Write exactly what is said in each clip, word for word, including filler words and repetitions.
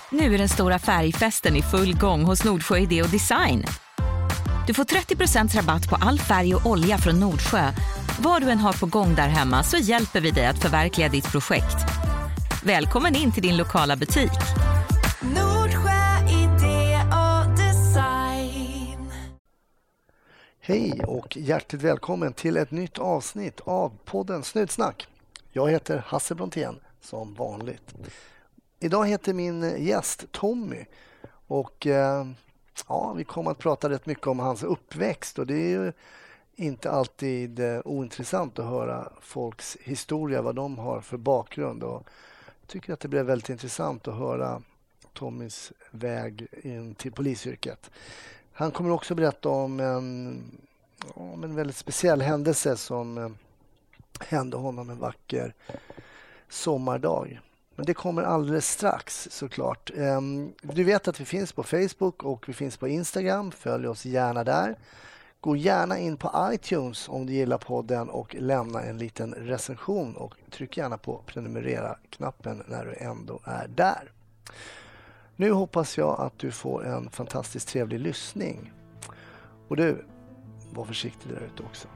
Nu är den stora färgfesten i full gång hos Nordsjö Idé och Design. Du får trettio procent rabatt på all färg och olja från Nordsjö. Vad du än har på gång där hemma så hjälper vi dig att förverkliga ditt projekt. Välkommen in till din lokala butik. Nordsjö Idé och Design. Hej och hjärtligt välkommen till ett nytt avsnitt av podden Snutsnack. Jag heter Hasse Brontén som vanligt. Idag heter min gäst Tommy och eh, ja, vi kommer att prata rätt mycket om hans uppväxt och det är ju inte alltid eh, ointressant att höra folks historia, vad de har för bakgrund, och jag tycker att det blev väldigt intressant att höra Tommys väg in till polisyrket. Han kommer också berätta om en, om en väldigt speciell händelse som eh, hände honom en vacker sommardag. Men det kommer alldeles strax såklart. Du vet att vi finns på Facebook och vi finns på Instagram. Följ oss gärna där. Gå gärna in på iTunes om du gillar podden och lämna en liten recension. Och tryck gärna på prenumerera-knappen när du ändå är där. Nu hoppas jag att du får en fantastiskt trevlig lyssning. Och du, var försiktig där ute också.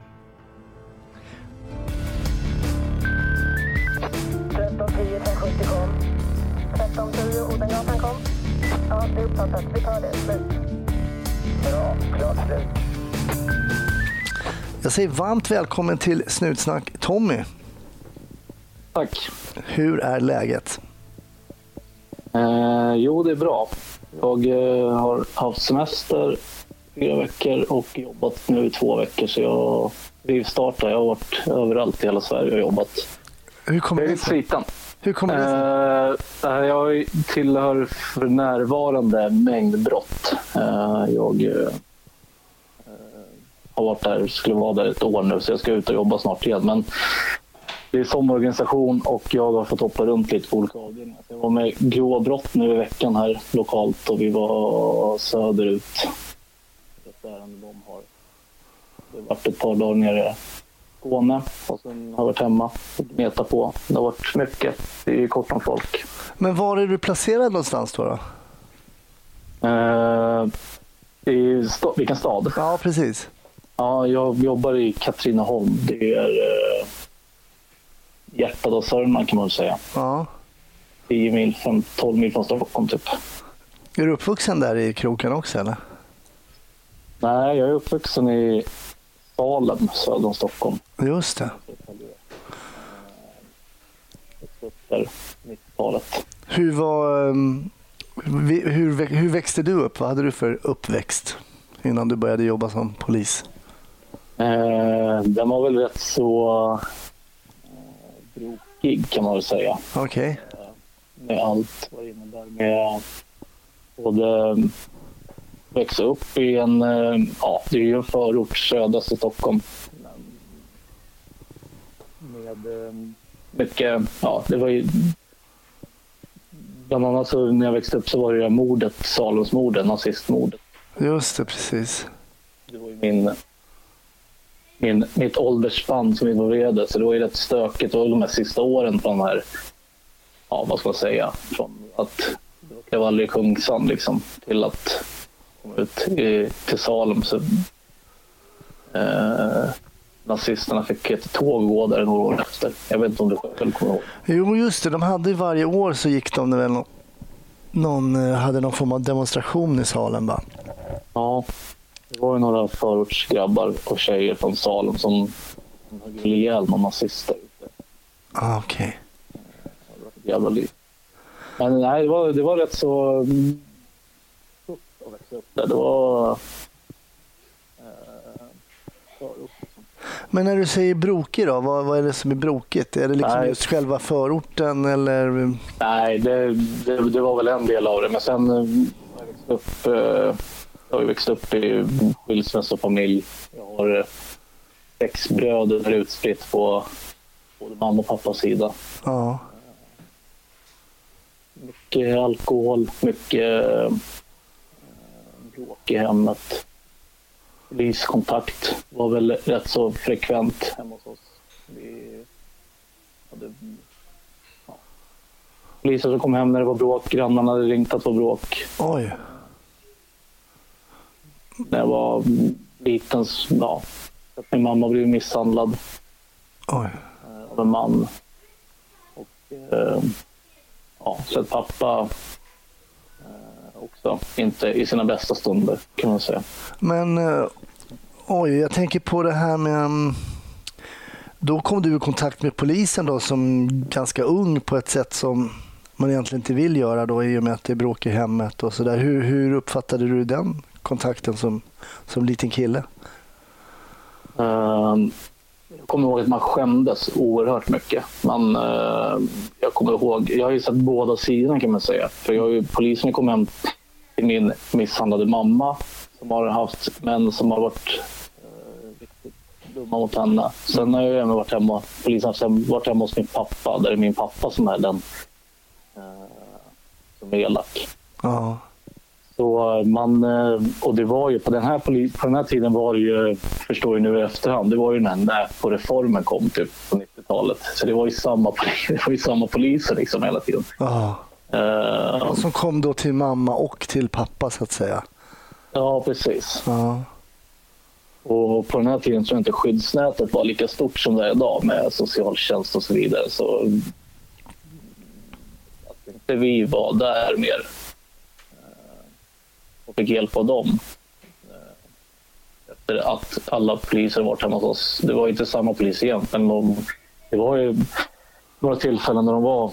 tretton tio femhundrasjuttio kom. tretton tio Odengatan kom. Ja, det är uppfattat. Vi tar det. Slut. Bra. Klart slut. Jag säger varmt välkommen till Snutsnack Tommy. Tack. Hur är läget? Eh, jo, det är bra. Jag eh, har haft semester fyra veckor och jobbat nu i två veckor. Så jag rivstartar. Jag har varit överallt i hela Sverige och jobbat. Hur kommer jag är det lite sliten. Hur kommer det sig? Eh, jag tillhör för närvarande mängdbrott. Eh, jag eh, har varit där, skulle vara där ett år nu, så jag ska ut och jobba snart igen. Men det är som organisation och jag har fått hoppa runt lite på olika avdelningar. Jag var med grova brott nu i veckan här lokalt och vi var söderut. Det ärende de har. Det har varit ett par dagar nere Skåne och sen har jag varit hemma och metat på. Det har varit mycket. Det är kort om folk. Men var är du placerad någonstans då? då? Eh, i st- vilken stad? Ja, precis. Ja, jag jobbar i Katrineholm. Det är eh, hjärtat av Sörmland kan man säga. Ja. tio mil, fem, tolv mil från Stockholm typ. Är du uppvuxen där i kroken också eller? Nej, jag är uppvuxen i Salem, söder om Stockholm. Just det. Där, nittiotalet. Hur var um, hur, hur växte du upp? Vad hade du för uppväxt innan du började jobba som polis? Eh, den var väl rätt så eh, brokig kan man väl säga. Okej. Okay. Eh, med allt vad det innebär med både växa upp i en, ja det är ju en förort södrast i Stockholm. Med mycket, ja det var ju bland annat så när jag växte upp så var det ju mordet, Salemsmordet, nazistmordet. Just det, precis. Det var ju min, min mitt åldersspann som involverade, så det var ju rätt stökigt och de här sista åren på de här, ja vad ska man säga, från att det var aldrig Kungsan liksom till att kom ut i, till Salem så eh, nazisterna fick ett tåg gå där några år efter. Jag vet inte om du själv kommer ihåg. Jo just det, de hade varje år så gick de väl någon, någon hade någon form av demonstration i Salem va? Ja, det var ju några förortsgrabbar och tjejer från Salem som högg ihjäl någon nazister ute. Ah, okej. Okay. Det var ett jävla liv. Men nej, det var, det var rätt så att växa upp där. Det var eh, förort. Men när du säger brokig då, vad, vad är det som är brokigt? Är det liksom Nej. just själva förorten eller? Nej, det, det, det var väl en del av det. Men sen eh, jag växte upp, eh, jag har växt upp i skilsmässofamilj. Jag har eh, sex bröder utspritt på både mamma och pappas sida. Ja. Mycket alkohol, mycket eh, bråk i hemmet. Poliskontakt var väl rätt så frekvent hemma hos oss. Vi hade, ja. poliser som kom hem när det var bråk. Grannarna hade ringt att det var bråk. Oj. När jag var liten, ja, att min mamma blev misshandlad. Oj. Av en man. Och eh, ja, så att pappa eh, också inte i sina bästa stunder, kan man säga. Men eh, oj, jag tänker på det här med um, då kom du i kontakt med polisen då som ganska ung på ett sätt som man egentligen inte vill göra då i och med att det är bråk i hemmet och så där. Hur, hur uppfattade du den kontakten som, som liten kille? Uh, jag kommer ihåg att man skämdes oerhört mycket. Man, uh, jag kommer ihåg, jag har ju sett båda sidorna kan man säga. För jag har ju, polisen kom hem till min misshandlade mamma som har haft män som har varit uh, riktigt dumma mot henne. Sen har jag även varit hemma, polisen har varit hemma hos min pappa, där är min pappa som är den uh, som är elak. Ja. Så man, och det var ju på den här på den här tiden var det ju, förstår ju nu i efterhand, det var ju när Näpo-reformen kom typ på nittiotalet. Så det var ju samma, det var ju samma poliser liksom hela tiden. Ja. Uh, som kom då till mamma och till pappa så att säga. Ja, precis. Ja. Och på den här tiden tror jag inte skyddsnätet var lika stort som det är idag med socialtjänst och så vidare. Så att inte vi var där mer och fick hjälp av dem. Efter att alla poliser varit hemma hos oss. Det var inte samma polis igen, men de, det var ju några tillfällen när de var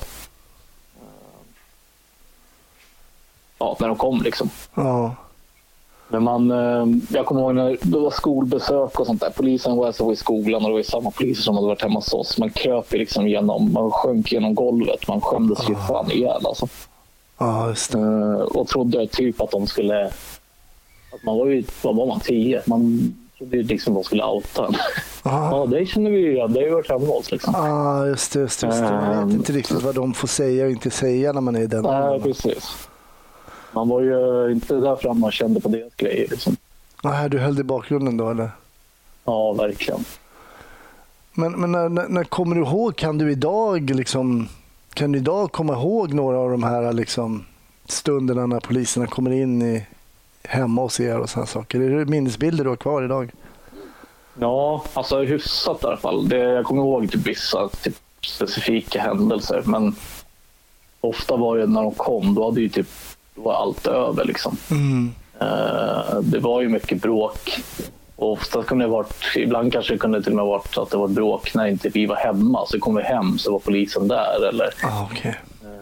ja, när de kom liksom. Ja. Men man, jag kommer ihåg när det var skolbesök och sånt där. Polisen var alltså i skolan och det var samma poliser som hade varit hemma hos oss. Man kröp liksom genom, man sjönk genom golvet. Man skämdes ju fan ihjäl alltså. Ja, just det. Och trodde typ att de skulle, att man var ju, vad var man, tio? Man trodde ju liksom att de skulle outa en. Ja, det känner vi ju, det har ju varit hemma hos oss liksom. Ja, just det, just det. Just det. Man vet inte riktigt vad de får säga och inte säga när man är i den. Nej, precis. Man var ju inte där framme och kände på deras grejer liksom. Nej, du höll i bakgrunden då, eller? Ja, verkligen. Men, men när, när, när kommer du ihåg, kan du idag liksom, kan du idag komma ihåg några av de här liksom stunderna när poliserna kommer in i hemma och ser och sådana saker? Är det minnesbilder du har kvar idag? Ja, alltså hyfsat i alla fall. Det, jag kommer ihåg typ vissa typ, specifika händelser, men ofta var det när de kom, då hade ju typ, då var allt över liksom. Mm. Uh, det var ju mycket bråk. Och ofta kunde det varit, ibland kanske det kunde till och med varit att det var bråk när inte vi var hemma. Så kom vi hem så var polisen där. Eller, ah, okay.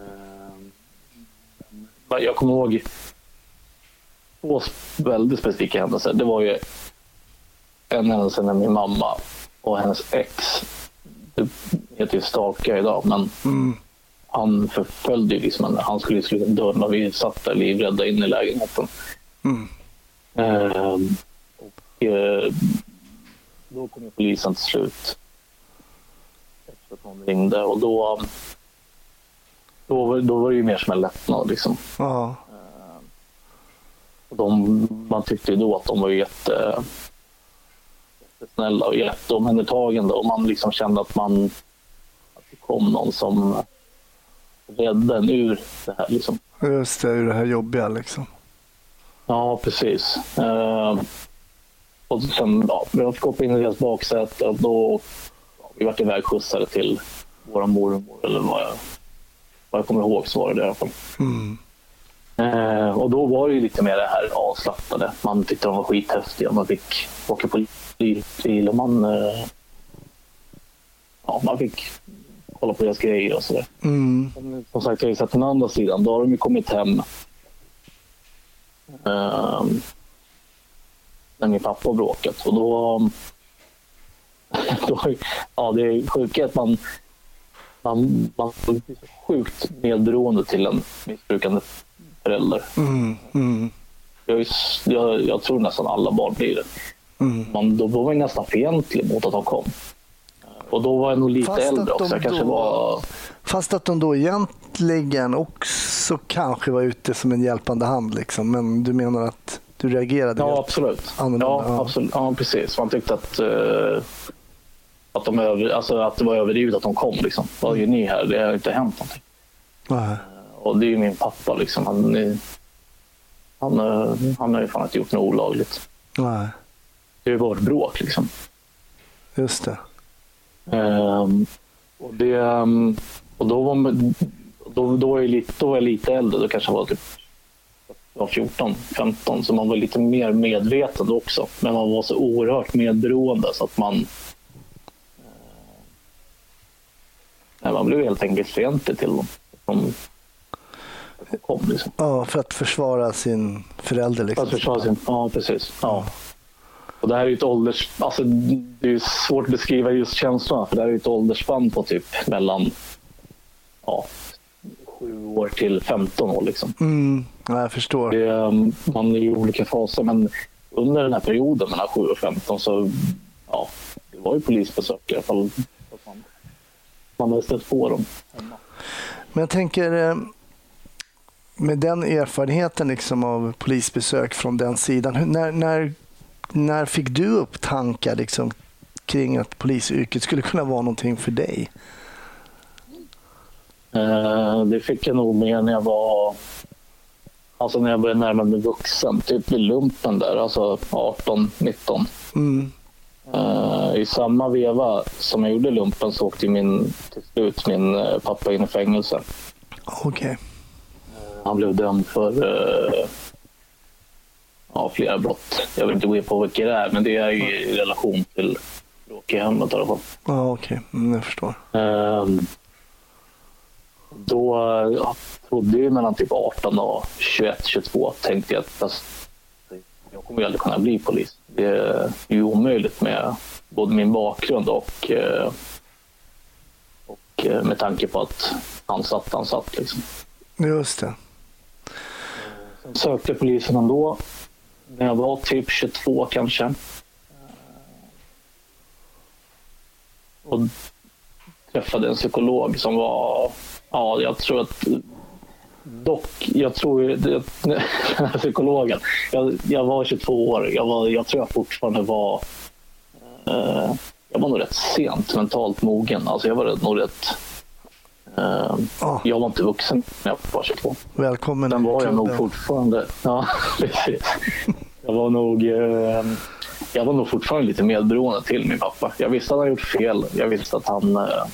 uh, jag kommer ihåg två väldigt specifika händelser. Det var ju en händelse när min mamma och hennes ex, det heter ju stalker idag, men mm. han förföljde ju liksom, han skulle sluta dörren och vi satt där livrädda in i lägenheten. Mm. Uh, och uh, då kom ju polisen till slut efter att hon ringde, och då då, då var det ju mer som en lättnad liksom. Uh. Uh, och de, man tyckte ju då att de var jätte snälla och jätteomhändertagande, och man liksom kände att man att det kom någon som räddade en ur det här liksom. Just det, ur det här jobbiga liksom. Ja, precis. Uh, och sen, ja, vi fick hoppa in i deras baksäte, och då ja, vi vart iväg skjutsade till våra mormor, eller vad jag, vad jag kommer ihåg så var det, det i alla fall. Mm. Uh, och då var det ju lite mer det här avslappnade. Man tyckte de var skithäftiga, man fick åka på bil och man uh, ja, man fick kolla på deras grejer och sådär. Mm. Som, som sagt, jag har ju sett den andra sidan, då har de ju kommit hem Uh, när min pappa har bråkat, och då, då ja, det är sjukt att man man, man är sjukt medberoende till en missbrukande förälder. Mm, mm. Jag, jag, jag tror nästan alla barn blir det. Mm. Man, då var jag nästan fientlig mot att de kom. Och då var jag nog lite fast äldre också. Jag kanske då, var... Fast att de då egentligen också kanske var ute som en hjälpande hand liksom. Men du menar att du reagerade? Ja, absolut. Ja, ja, absolut. Ja, precis. Man tyckte att, uh, att, de över, alltså, att det var överdrivet att de kom. Liksom. Vad gör ni här? Det har inte hänt någonting. Nej. Och det är ju min pappa liksom. Han, är, han, han har ju fan inte gjort något olagligt. Nej. Det är ju bara ett bråk liksom. Just det. Um, och det um, och då var man, då, då var jag lite då var jag lite äldre, då kanske jag var typ var fjorton femton, så man var lite mer medveten också, men man var så oerhört medberoende så att man uh, man blev helt enkelt fientlig till dem som kom liksom. Ja, för att försvara sin förälder liksom. För att försvara sin, ja precis. Ja. Och det här är ju ett ålders... Alltså, det är svårt att beskriva just känslorna, för det här är ju ett åldersspann på typ mellan ja, sju år till femton år. Liksom. Mm, ja, jag förstår. Det, man är i olika faser, men under den här perioden mellan sju och femton så ja, det var ju polisbesök i alla fall. Man, man hade stött på dem hemma. Men jag tänker... Med den erfarenheten liksom av polisbesök från den sidan, hur, när... när När fick du upp tankar liksom, kring att polisyrket skulle kunna vara någonting för dig? Eh, det fick jag nog med när jag var... Alltså när jag började närma mig vuxen. Typ vid lumpen där, alltså arton nitton. Mm. Eh, I samma veva som jag gjorde lumpen så åkte min, till slut min pappa in i fängelse. Okej. Okay. Eh, han blev dömd för... Eh, Ja, flera brott. Jag vill inte gå in på vilka det är, men det är ju i relation till bråk i hemmet i alla fall. Ja, okej. Okay. Mm, jag förstår. Um, då ja, trodde jag mellan typ arton och tjugoett tjugotvå tänkte jag att alltså, jag kommer ju aldrig kunna bli polis. Det är ju omöjligt med både min bakgrund och, och med tanke på att han satt, han satt liksom. Just det. Sen sökte polisen ändå. När jag var typ tjugotvå kanske. Och träffade en psykolog som var... Ja, jag tror att... Dock, jag tror... Den här psykologen. Jag, jag var tjugotvå år. Jag, var, jag tror jag fortfarande var... Eh, jag var nog rätt sent mentalt mogen. Alltså jag var nog rätt... Uh, oh. Jag var inte vuxen när jag var tjugotvå. Välkommen. Den var jag nog fortfarande. Ja, precis. Jag var nog uh, jag var nog fortfarande lite medberoende till min pappa. Jag visste att han hade gjort fel. Jag visste att han uh, uh,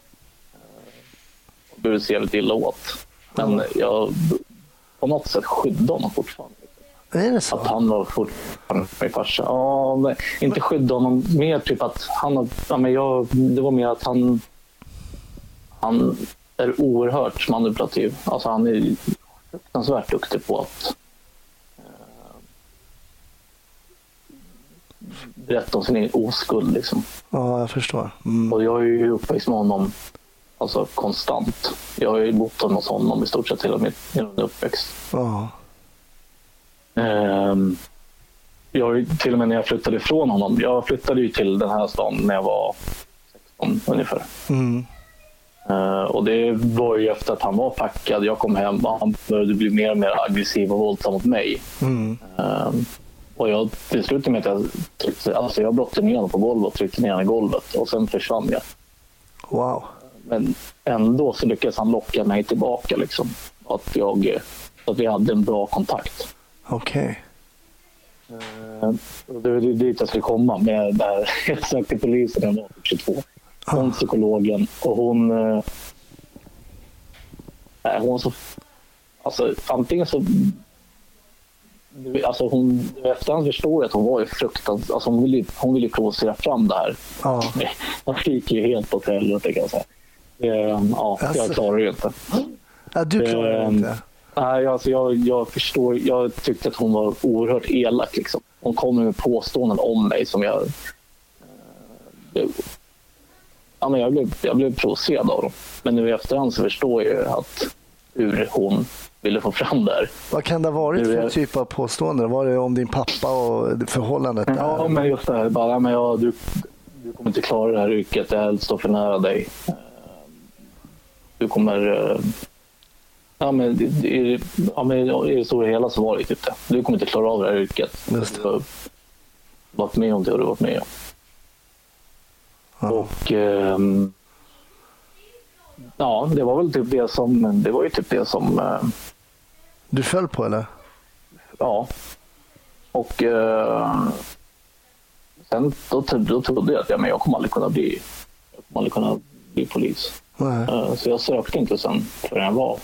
borde se lite illa åt. Men mm. jag på något sätt skyddade honom fortfarande. Är det så? Att han var fortfarande min farsa. Ja, men inte skydda honom. Mer typ att han... Ja, men jag, det var mer att han... Han är oerhört manipulativ. Alltså han är fruktansvärt duktig på att eh, berätta om sin egen oskuld. Liksom. Ja, jag förstår. Mm. Och jag är ju uppväxt med honom alltså, konstant. Jag har ju bott hos honom i stort sett hela min, hela min uppväxt. Ja. Eh, jag, till och med när jag flyttade ifrån honom. Jag flyttade ju till den här stan när jag var sexton ungefär. Mm. Uh, och det var ju efter att han var packad. Jag kom hem och han började bli mer och mer aggressiv och våldsam mot mig. Mm. Uh, och jag till slut med att jag tryckte, alltså jag brottade ner honom på golvet och tryckte ner honom i golvet och sen försvann jag. Wow. Men ändå så lyckades han locka mig tillbaka liksom. Att, jag, att vi hade en bra kontakt. Okej. Okay. Uh, det var dit jag skulle komma med där. Jag sökte polisen när jag var tjugotvå. Hon psykologen och hon äh, hon så alltså antingen så alltså hon efterhand förstår jag att hon var ju fruktansvärt, alltså hon ville hon ville provocera fram det här. Ja. Hon gick ju helt åt helvete kan jag säga. Eh, ja, alltså. Jag klarar det ju inte. Ja, du klarar det inte. Nej, eh, alltså jag jag förstår, jag tyckte att hon var oerhört elak liksom. Hon kom med påståenden om mig som jag eh, Ja, men jag, blev, jag blev provocerad av dem. Men nu i efterhand så förstår jag att hur hon ville få fram det här. Vad kan det ha varit för jag... typ av påståenden? Var det om din pappa och förhållandet där? Ja, men just det här. Bara, men ja, du, du kommer inte klara det här yrket. Jag står för nära dig. Du kommer... Ja, men i, ja, men i det stora hela så var det typ det. Du kommer inte klara av det här yrket. Just det. Du har varit med om det och du har varit med om. Ja. Och eh, ja, det var väl typ det som, det var ju typ det som... Eh, du föll på, eller? Ja. Och eh, sen då, då trodde jag att ja, men jag kommer aldrig kunna bli, jag kommer aldrig kunna bli polis. Nej. Eh, så jag sökte inte sen förrän jag var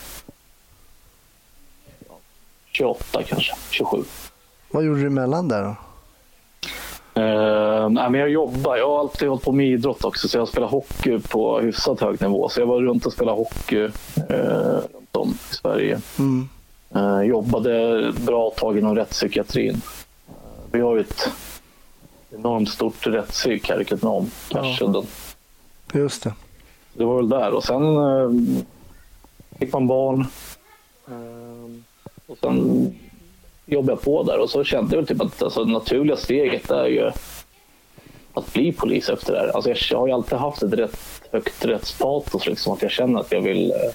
tjugoåtta kanske, tjugosju. Vad gjorde du emellan där då? Uh, nej, men jag jobbar. Jag har alltid hållit på med idrott också, så jag spelar hockey på hyfsat hög nivå. Så jag var runt och spelade hockey uh, runt om i Sverige. Mm. Uh, jobbade bra tag inom rättspsykiatrin. Uh, vi har ju ett enormt stort rättspsyk här i Köpenhamn. Kanske ja. den. Just det. Det var väl där. Och sen uh, fick man barn. Uh, och sen jobbade jag på där och så kände jag typ att alltså, det naturliga steget är ju att bli polis efter det här. Alltså, jag har ju alltid haft ett rätt högt rättspatos, liksom, att jag känner att jag vill eh,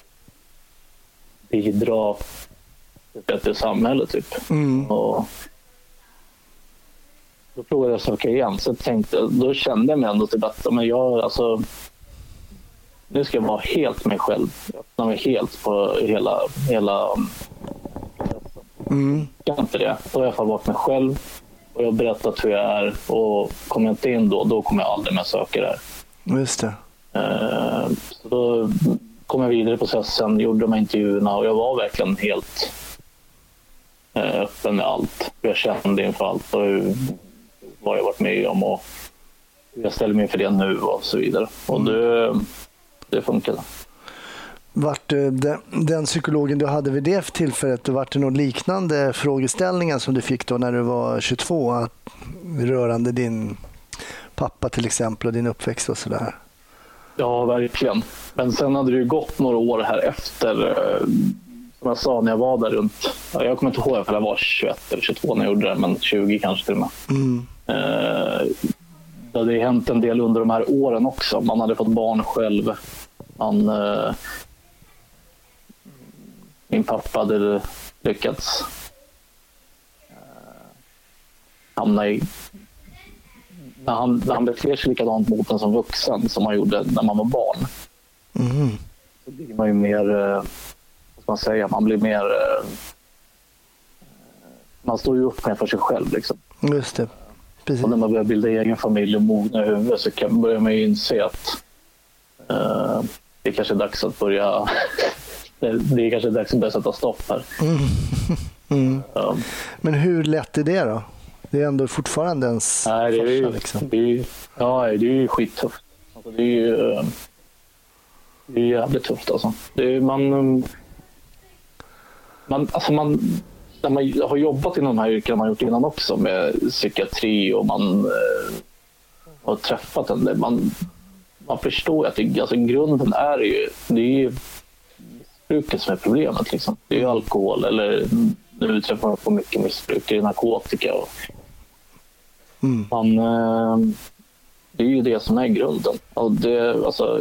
bidra till ett bättre samhälle typ. Mm. Och då provade jag att söka igen, så jag tänkte, då kände jag mig ändå typ att men jag, alltså, nu ska jag vara helt mig själv. Jag öppnar mig helt på hela, hela Mm. Jag kan inte det. Då har jag i alla fall varit mig själv och jag har berättat hur jag är, och kommer jag inte in då, då kommer jag aldrig mer söka det här. Just det. Uh, så då kom jag vidare i processen, gjorde de här intervjuerna och jag var verkligen helt uh, öppen med allt. Jag kände inför allt och hur, vad jag varit med om och hur jag ställer mig för det nu och så vidare. Och det, det funkade. Vart den, den psykologen du hade vid det tillfället, vart det någon liknande frågeställningar som du fick då när du var tjugotvå, att, rörande din pappa till exempel och din uppväxt och sådär? Ja, verkligen. Men sen hade det ju gått några år här efter, som jag sa, när jag var där runt, jag kommer inte ihåg om jag var tjugoett eller tjugotvå när jag gjorde det, men tjugo kanske till och med. Mm. Eh, det hade hänt en del under de här åren också. Man hade fått barn själv. Man... Eh, Min pappa hade lyckats eh, hamna i... När han, när han beter sig likadant mot en som vuxen som man gjorde när man var barn. Mm. Så blir man ju mer... Eh, vad ska man säga? Man blir mer... Eh, man står ju upp med för sig själv. Liksom. Just det. Precis. Och när man börjar bilda egen familj och mogna i huvudet så kan, börjar man ju inse att eh, det kanske är dags att börja... Det är kanske dags att börja sätta stopp här. Mm. Mm. Ja. Men hur lätt är det då? Det är ändå fortfarande ens Nej, det är ju, farsa, liksom. det är ju, ja, det är ju skittufft. Alltså, det är ju det är jävligt tufft alltså. Det är, man, man, alltså man, när man har jobbat inom de här yrkena man gjort innan också med psykiatri och man eh, har träffat en del, man, man förstår att det, alltså, grunden är ju, det är ju missbruket som är problemet. Liksom. Det är ju alkohol eller nu träffar man på mycket missbruk, det är narkotika. Och Mm. man, eh, det är ju det som är grunden. Och det, alltså,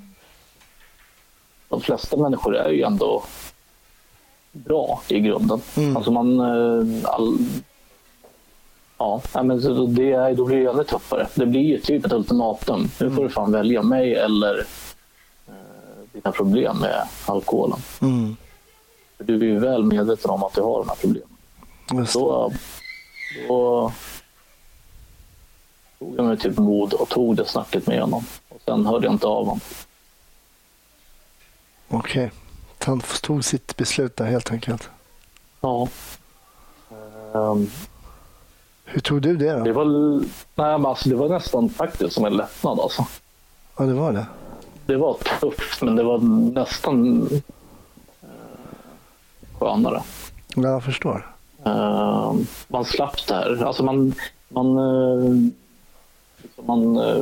de flesta människor är ju ändå bra i grunden. Mm. Alltså man... Eh, all, ja, men så det är, då blir det ännu tuffare. Det blir ju typ ett ultimatum. Nu får du fan välja mig eller dina problem med alkoholen. Mm. För du är ju väl medveten om att du har de här problemen. Just det. Då, då tog jag mig typ mod och tog det snacket med honom. Och sen hörde jag inte av honom. Okej. Han tog sitt beslut där helt enkelt. Ja. Um, Hur tog du det då? det, var, nej, men alltså, det var nästan faktiskt som en lättnad. Alltså. Ja, det var det. Det var tufft, men det var nästan uh, skönare. Ja, jag förstår. Uh, man slapp det här. Alltså man, man, uh, man, uh,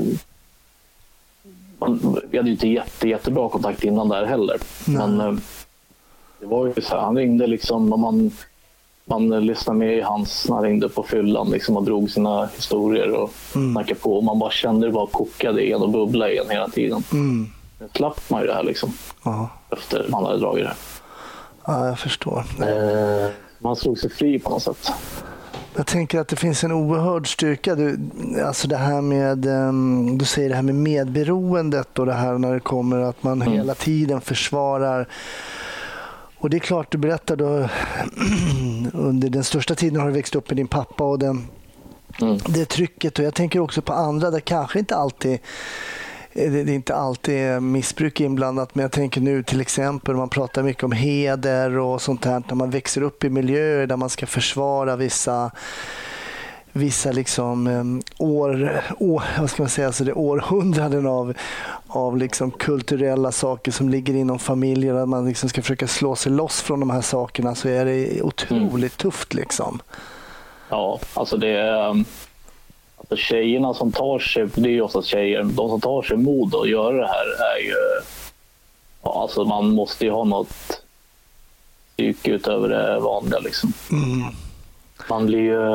man vi hade ju inte jätte, jättebra kontakt innan där heller. Nej. Men uh, det var ju så här, han ringde liksom och man, man lyssnade med i hans, han ringde på fyllan liksom och drog sina historier och Mm. snackade på. Och man bara kände det bara kokade igen och bubbla igen hela tiden. Mm. Sen slapp man ju det här liksom Ja. efter man hade dragit det. Ja, jag förstår. Uh, man slog sig fri på något sätt. Jag tänker att det finns en oerhörd styrka. Du, alltså det här med, um, du säger det här med medberoendet och det här när det kommer att man mm. hela tiden försvarar. Och det är klart, du berättar då under den största tiden har du växt upp med din pappa och den, mm. det trycket. Och jag tänker också på andra där kanske inte alltid det är inte alltid missbruk inblandat, men jag tänker nu till exempel man pratar mycket om heder och sånt här när man växer upp i miljöer där man ska försvara vissa vissa liksom um, år, år vad ska man säga, alltså det är århundraden av av liksom kulturella saker som ligger inom familjer där man liksom ska försöka slå sig loss från de här sakerna, så är det otroligt mm. tufft liksom. Ja, alltså det är alltså tjejerna som tar sig, det är ju ofta tjejer, de som tar sig mod att göra det här är ju, ja, alltså man måste ju ha något psyk utöver det vanliga liksom. Mm. Man blir ju,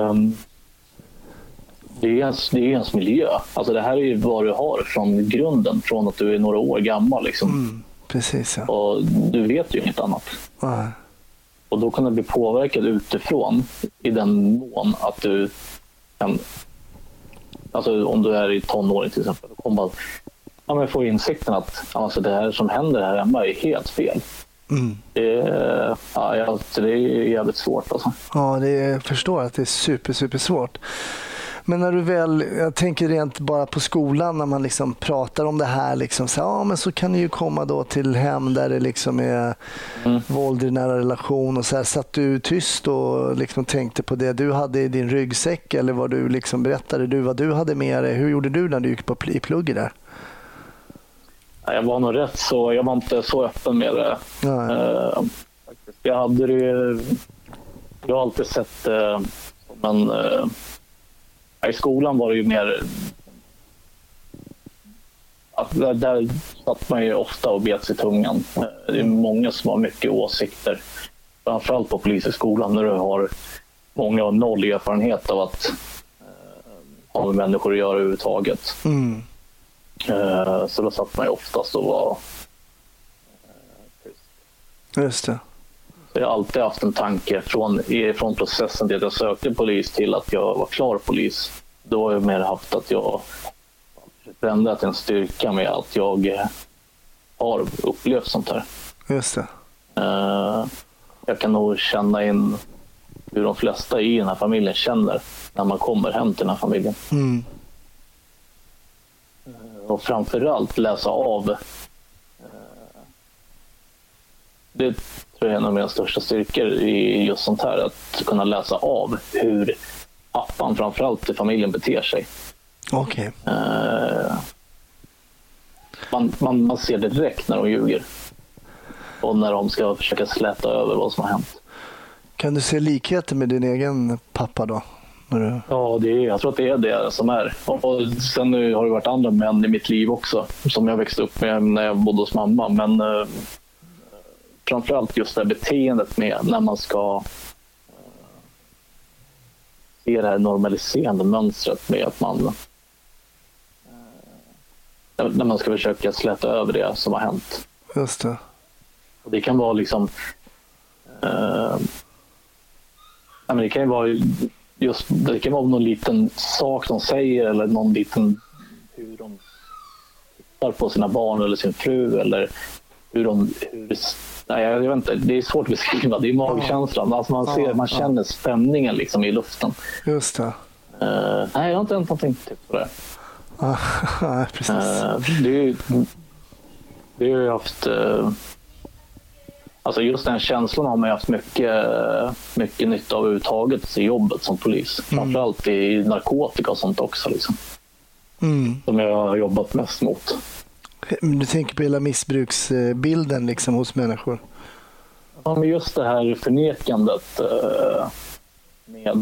det är ju ens, det är ens miljö. Alltså det här är ju vad du har från grunden, från att du är några år gammal liksom. Mm, precis, ja. Och du vet ju inget annat. Mm. Och då kan du bli påverkad utifrån i den mån att du kan, alltså om du är i tonåring till exempel, och kommer ja, men få insikten att alltså det här som händer här hemma är helt fel. Mm. Det, är, ja, det är jävligt svårt alltså. Ja, det är, jag förstår att det är super, super svårt. Men när du väl, jag tänker rent bara på skolan när man liksom pratar om det här liksom, så, ja, men så kan det ju komma då till hem där det liksom är mm. våld i nära relation och så här. Satt du tyst och liksom tänkte på det du hade i din ryggsäck, eller vad du liksom berättade du vad du hade med dig? Hur gjorde du när du gick på i plugget där? Jag var nog rätt så, jag var inte så öppen med det. Uh, jag hade det, jag har alltid sett uh, men uh, i skolan var det ju mer att där, där satt man ju ofta och bet sig i tungan. Uh, det är många som har mycket åsikter, framförallt på polishögskolan när du har många och noll erfarenhet av att uh, ha med människor att göra överhuvudtaget. Mm. Uh, så då satt man ju oftast och var uh, tyst. Just det. Så jag har alltid haft en tanke från, från processen till att jag sökte polis till att jag var klar polis. Då har jag mer haft att jag förändrat en styrka med att jag har upplevt sånt här. Just det. Uh, jag kan nog känna in hur de flesta i den här familjen känner när man kommer hem till den här familjen. Mm. Och framförallt läsa av. Det tror jag är en av mina största styrkor i just sånt här. Att kunna läsa av hur pappan framförallt i familjen beter sig. Okej. Okay. Man, man, man ser det direkt när de ljuger. Och när de ska försöka släta över vad som har hänt. Kan du se likheter med din egen pappa då? Du... Ja, det är, jag tror att det är det som är. Och sen nu har det varit andra män i mitt liv också som jag växte upp med när jag bodde hos mamma. Men eh, framförallt just det här beteendet med när man ska eh, se det här normaliserande mönstret med att man eh, när man ska försöka släta över det som har hänt. Just det. Och det kan vara liksom eh, ja, men det kan ju vara just, det kan vara någon liten sak de säger eller någon liten hur de tittar på sina barn eller sin fru eller hur de hur, nej, jag vet inte, det är svårt att beskriva, det är magkänslan, alltså man ser, man känner spänningen liksom i luften. Just det. Uh, nej, jag har inte ens någonting typ på det. Nej, precis. Uh, det är ju det har jag haft uh, alltså just den känslan har man haft mycket, mycket nytta av överhuvudtaget i jobbet som polis. Mm. Framförallt i narkotika och sånt också. Liksom. Mm. Som jag har jobbat mest mot. Du tänker på hela missbruksbilden liksom, hos människor? Ja, men just det här förnekandet eh, med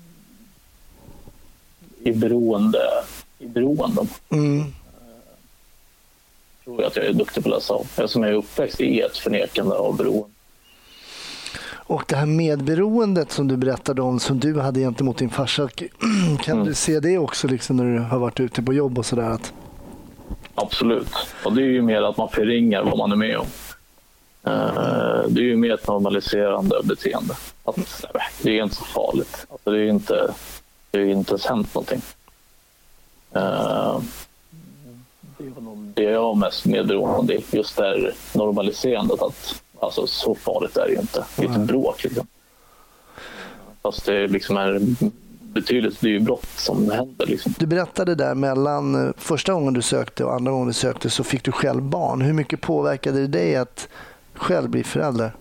i beroende. I beroenden. Mm. Tror jag att jag är duktig på att läsa av. Eftersom jag är uppväxt i ett förnekande av beroende. Och det här medberoendet som du berättade om som du hade gentemot din farsa, kan mm. du se det också liksom när du har varit ute på jobb och sådär? Att... Absolut. Och det är ju mer att man förringar vad man är med om. Uh, det är ju mer ett normaliserande beteende. Att, det är inte så farligt. Alltså, det är ju inte, det är inte ens hänt någonting. Uh, det var nog det jag var mest medberoende i. Just det här normaliserandet. Att, alltså, så farligt är det ju inte. Det är inte bråk liksom. Fast det liksom är betydligt, det är ju brott som händer liksom. Du berättade där mellan första gången du sökte och andra gången du sökte så fick du själv barn. Hur mycket påverkade det dig att själv bli förälder?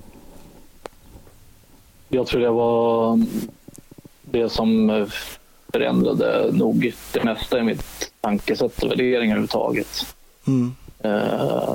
Jag tror det var det som förändrade nog det mesta i mitt tankesätt och värderingar överhuvudtaget. Mm. Uh,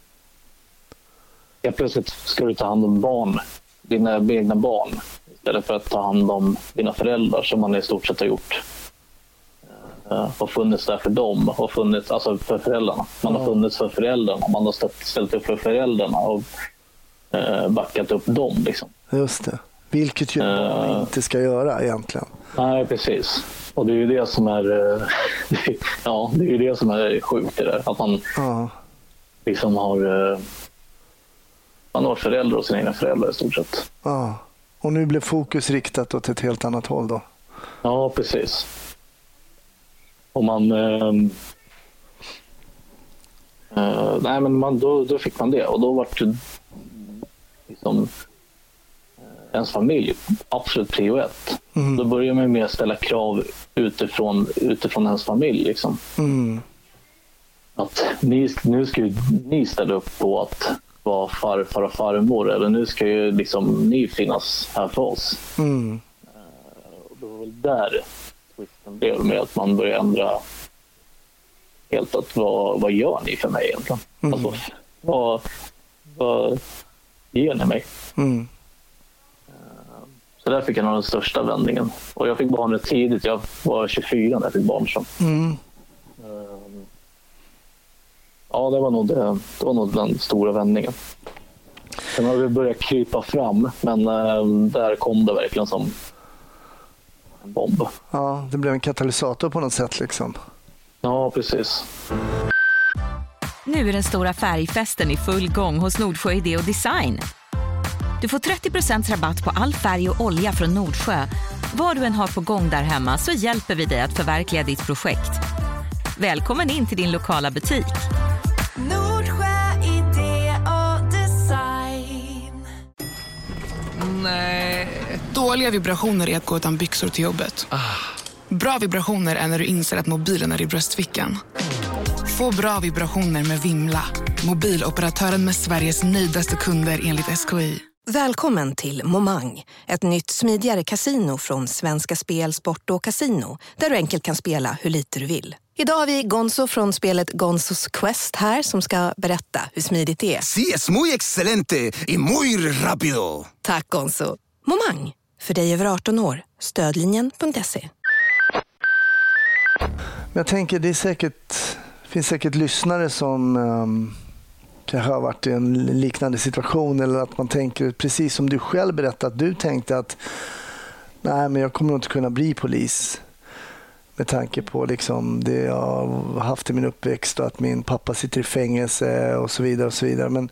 jag plötsligt ska du ta hand om barn, dina egna barn, istället för att ta hand om dina föräldrar som man i stort sett har gjort. Uh, har funnits där för dem, har funnits, alltså för föräldrarna. Man har funnits för föräldrarna, man har ställt, ställt upp för föräldrarna och uh, backat upp dem liksom. Just det. Vilket ju uh, man inte ska göra egentligen. Nej, precis. Och det är ju det som är uh, ja, det är ju det som är sjukt i det. Att man uh. liksom har uh, man har föräldrar och sina egna föräldrar i stort sett. Ja. Och nu blev fokus riktat åt ett helt annat håll då? Ja, precis. Och man... Eh, eh, nej, men man, då, då fick man det. Och då var det liksom, eh, ens familj absolut prio ett. Mm. Då börjar man med att ställa krav utifrån, utifrån ens familj. Liksom. Mm. Att ni, nu ska ju ni ställa upp på att vara farfar och farmor, eller nu ska ju liksom ni finnas här för oss. Mm. Och då var väl där twisten blev med att man börjar ändra helt att vad, vad gör ni för mig egentligen? Mm. Alltså, vad, vad ger ni mig? Mm. Så där fick jag nog den största vändningen. Och jag fick barn rätt tidigt. Jag var tjugofyra när jag fick barn. Så. Mm. Ja, det var nog, det, det var nog den stora vändningen. Sen har vi börjat krypa fram, men äh, där kom det verkligen som en bomb. Ja, det blev en katalysator på något sätt liksom. Ja, precis. Nu är den stora färgfesten i full gång hos Nordsjö Idé och Design. Du får trettio procent rabatt på all färg och olja från Nordsjö. Vad du än har på gång där hemma så hjälper vi dig att förverkliga ditt projekt. Välkommen in till din lokala butik. Nordsjö Idé och Design. Nej. Dåliga vibrationer är att gå utan byxor till jobbet. Ah. Bra vibrationer är när du inser att mobilen är i bröstfickan. Få bra vibrationer med Vimla. Mobiloperatören med Sveriges nöjdaste kunder enligt S K I. Välkommen till Momang, ett nytt smidigare kasino från Svenska Spel, Sport och Casino, där du enkelt kan spela hur lite du vill. Idag har vi Gonzo från spelet Gonzos Quest här som ska berätta hur smidigt det är. Sí, es muy excelente y muy rápido. Tack Gonzo. Momang, för dig över arton år. Stödlinjen punkt se. Jag tänker det är säkert, finns säkert lyssnare som um, kanske har varit i en liknande situation, eller att man tänker precis som du själv berättade att du tänkte att nej, men jag kommer nog inte kunna bli polis med tanke på liksom det jag har haft i min uppväxt och att min pappa sitter i fängelse och så vidare och så vidare. Men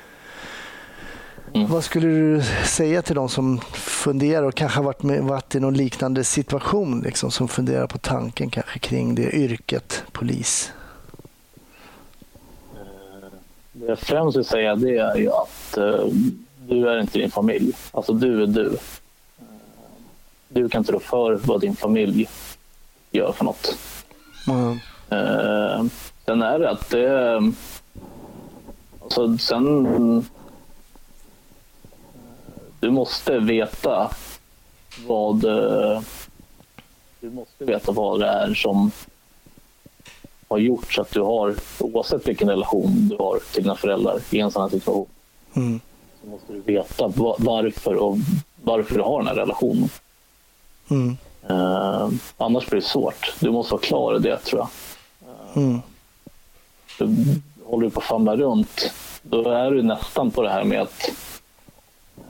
mm. vad skulle du säga till de som funderar och kanske har varit, med, varit i någon liknande situation liksom, som funderar på tanken kanske kring det yrket polis? Det jag främst vill säga det är ju att uh, du är inte din familj. Alltså du är du. Uh, du kan inte rå för vad din familj gör för något. Mm. Uh, sen är det att det... Alltså sen... Uh, du måste veta vad... Uh, du måste veta vad det är som har gjort så att du har, oavsett vilken relation du har till dina föräldrar i en sån här situation, mm. så måste du veta varför och varför du har den här relationen. Mm. Uh, annars blir det svårt. Du måste vara klar i det, tror jag. Uh, mm. du, håller du på att famla runt, då är du nästan på det här med att uh,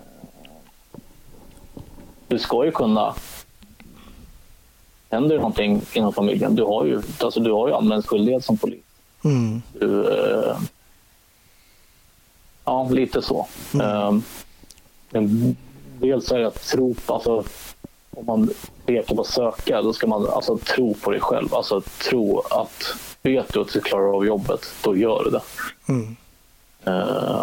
du ska ju kunna, händer det någonting inom familjen, du har ju, alltså du har ju anmälningsskyldighet som polis. Mm. Du, eh, ja, lite så. Mm. Men dels är det att tro på, alltså, om man pekar på söka, då ska man alltså tro på dig själv. Alltså tro att, vet du att du klarar av jobbet, då gör du det. Mm. Uh,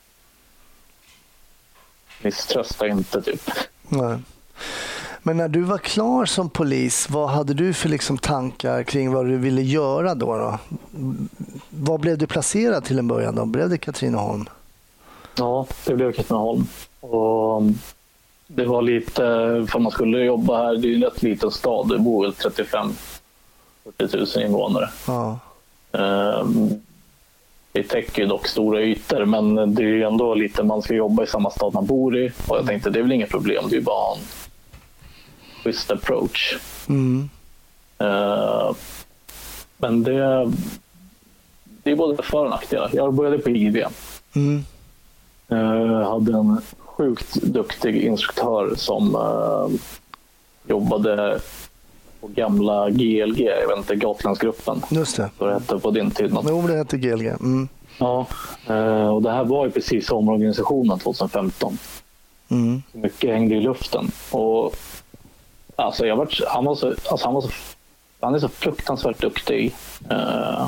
misströsta inte typ. Nej. Men när du var klar som polis, vad hade du för liksom tankar kring vad du ville göra då? då? Vad blev du placerad till en början då? Blev det Katrineholm? Ja, det blev Katrineholm. Och det var lite, för man skulle jobba här, det är ju en rätt liten stad, det bor väl trettiofem till fyrtio tusen invånare. Ja. Um, det täcker ju dock stora ytor, men det är ju ändå lite, man ska jobba i samma stad man bor i, och jag tänkte det är väl inget problem, det är ju bara en schysst approach. Mm. Uh, men det det är både för och nackdelar. Jag började på I V. Mm. Uh, hade en sjukt duktig instruktör som uh, jobbade på gamla G L G, jag vet inte, Gatlandsgruppen. Just det. Så det hette på din tid. Jo, det hette G L G. Mm. Ja, uh, och det här var ju precis omorganisationen tjugohundrafemton. Mm. Mycket hängde i luften. Och alltså jag var, han var så, alltså han var så, han är så fruktansvärt duktig. Uh,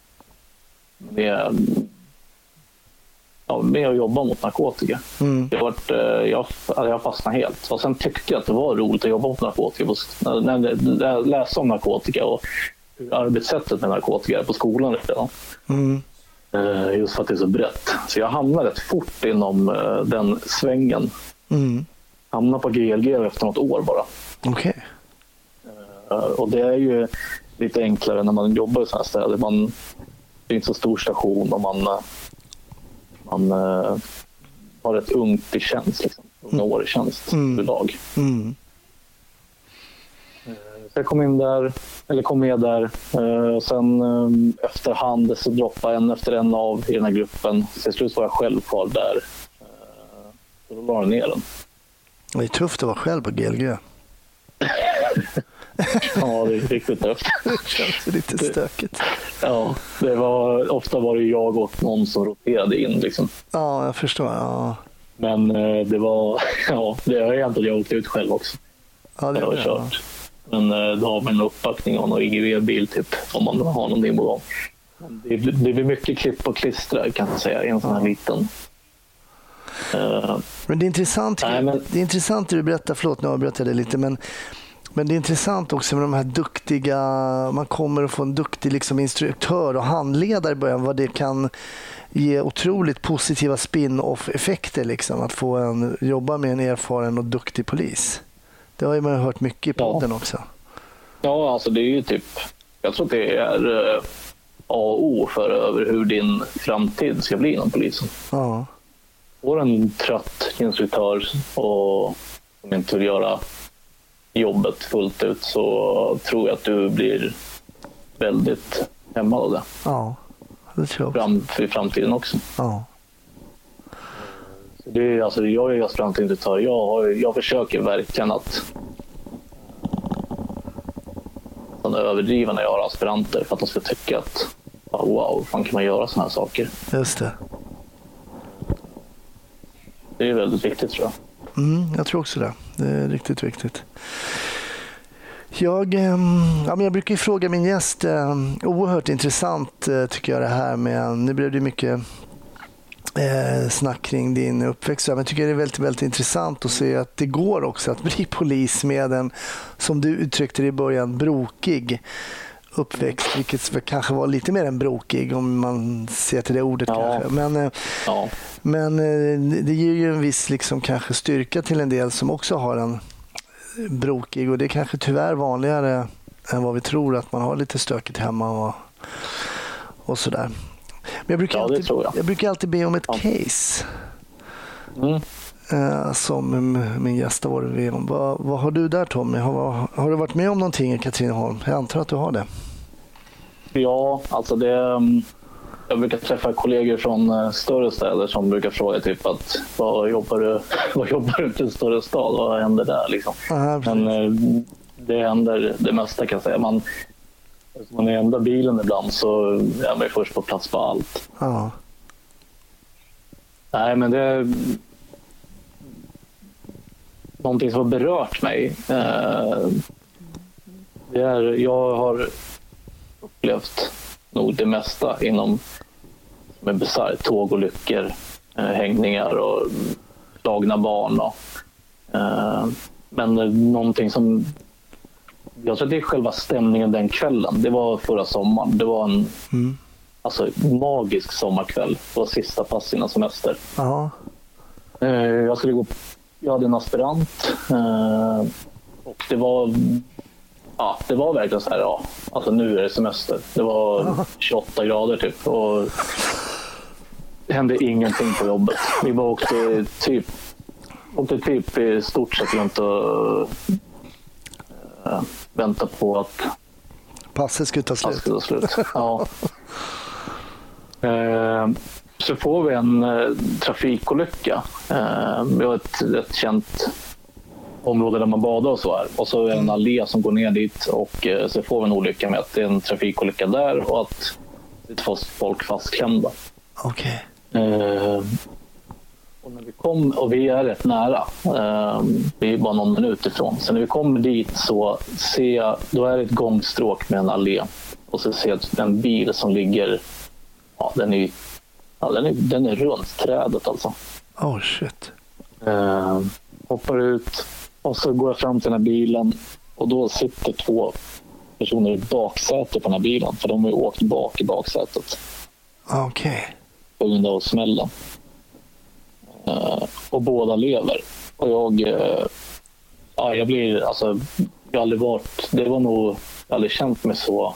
med, ja, med att jobba mot narkotika. Mm. Jag, varit, jag, jag fastnade helt. Och sen tyckte jag att det var roligt att jobba mot narkotika. När jag läste om narkotika och hur arbetssättet med narkotika är på skolan redan. Mm. Just för att det är så brett. Så jag hamnade rätt fort inom den svängen. Mm. Hamnade på G L G efter något år bara. Okej. Okay. Och det är ju lite enklare när man jobbar i sådana här städer. Man, det är inte så stor station och man man uh, har ett ungt i tjänst, liksom. Unga år i tjänst mm. idag. Mm. Uh, så jag kom in där, eller kom med där. Uh, och sen uh, efterhand så droppade en efter en av i den här gruppen. Så till slut var jag själv kvar där. Uh, så då la jag ner den. Det är tufft att vara själv på G L G. Ja, det är riktigt tufft. Det känns lite stökigt. Ja, det var, ofta var det jag och någon som roterade in. Liksom. Ja, jag förstår. Ja. Men det var, ja, det har hänt att jag åkte ut själv också. Ja, det har jag kört. Men då har man en uppbackning av någon I G V-bil typ, om man har någonting på gång. Det, det blir mycket klipp och klistra, kan jag säga, i en sån här liten. Uh, men det är intressant. Nej, men... Det är intressant att du berättar, förlåt nu avbröt jag det lite, men Men det är intressant också med de här duktiga, man kommer att få en duktig liksom instruktör och handledare i början, vad det kan ge otroligt positiva spin-off-effekter liksom, att få en, jobba med en erfaren och duktig polis. Det har ju man hört mycket i podden ja. också. Ja, alltså det är ju typ, jag tror att det är A och O för över hur din framtid ska bli inom polisen. Ja. Får en trött instruktör och som inte vill göra jobbet fullt ut, så tror jag att du blir väldigt hämmad av det. Ja, det tror jag. Fram, för framtiden också. Ja. Så det är, alltså, jag är aspirantinstruktör. Jag, har, jag försöker verkligen att överdriva när jag har aspiranter för att de ska tycka att oh, wow, fan kan man göra såna här saker. Just det. Det är väldigt viktigt, tror jag. Mm, jag tror också det. Det är riktigt viktigt. Jag, ja, men jag brukar ju fråga min gäst, oerhört intressant tycker jag det här med, nu blev det mycket eh, snack kring din uppväxt, men jag tycker det är väldigt, väldigt intressant att se att det går också att bli polis med en, som du uttryckte det i början, brokig uppväxt, vilket kanske var lite mer än brokig om man ser till det ordet. Ja. Kanske. Men, ja. men det ger ju en viss liksom, kanske styrka till en del som också har en brokig, och det är kanske tyvärr vanligare än vad vi tror, att man har lite stökigt hemma och, och sådär. Men jag brukar, ja, alltid, jag. jag brukar alltid be om ett ja. case mm. eh, som min gäst har varit med om. Vad, vad har du där, Tommy? Har, har du varit med om någonting i Katrineholm? Jag antar att du har det. Ja, alltså det... Jag brukar träffa kollegor från större städer som brukar fråga typ att vad jobbar du, vad jobbar du till en större stad? Vad händer där liksom? Aha, men det händer det mesta, kan jag säga. Man, man är enda bilen ibland, så är man först på plats på allt. Ja. Nej, men det är någonting som har berört mig. Eh, det är, jag har upplevt nog det mesta inom med bisarrt, tågolyckor, eh, hängningar och slagna barn. Och, eh, men någonting som jag tror det är själva stämningen den kvällen. Det var förra sommaren. Det var en mm. alltså, magisk sommarkväll. Det var sista pass innan semester. Ja. Eh, jag skulle gå. Jag hade en aspirant eh, och det var ja, det var verkligen så här, ja, alltså nu är det semester. Det var tjugoåtta grader typ och det hände ingenting på jobbet. Vi bara åkte typ åkte typ i stort sett runt och äh, väntade på att passet skulle ta slut. Passet skulle ta slut. Ja. eh, så får vi en eh, trafikolycka. Eh, vi har ett, ett känt område där man badar och så här. Och så är det en allé som går ner dit och eh, så får vi en olycka med att det är en trafikolycka där och att det får folk fastklämda. Okej. Okay. Eh, och när vi kom, och vi är rätt nära. Eh, vi är bara någon minut ifrån. Så när vi kommer dit så ser jag, då är det ett gångstråk med en allé. Och så ser jag en bil som ligger, ja den är, ja, den är, den är runt trädet alltså. Oh shit. Eh, hoppar ut. Och så går jag fram till den här bilen och då sitter två personer i baksätet på den här bilen. För de har ju åkt bak i baksätet. Okej. Okay. På grund av smällen. Uh, och båda lever. Och jag... Uh, ja, jag blir... Alltså, jag har aldrig varit... Det var nog... Jag har aldrig känt mig så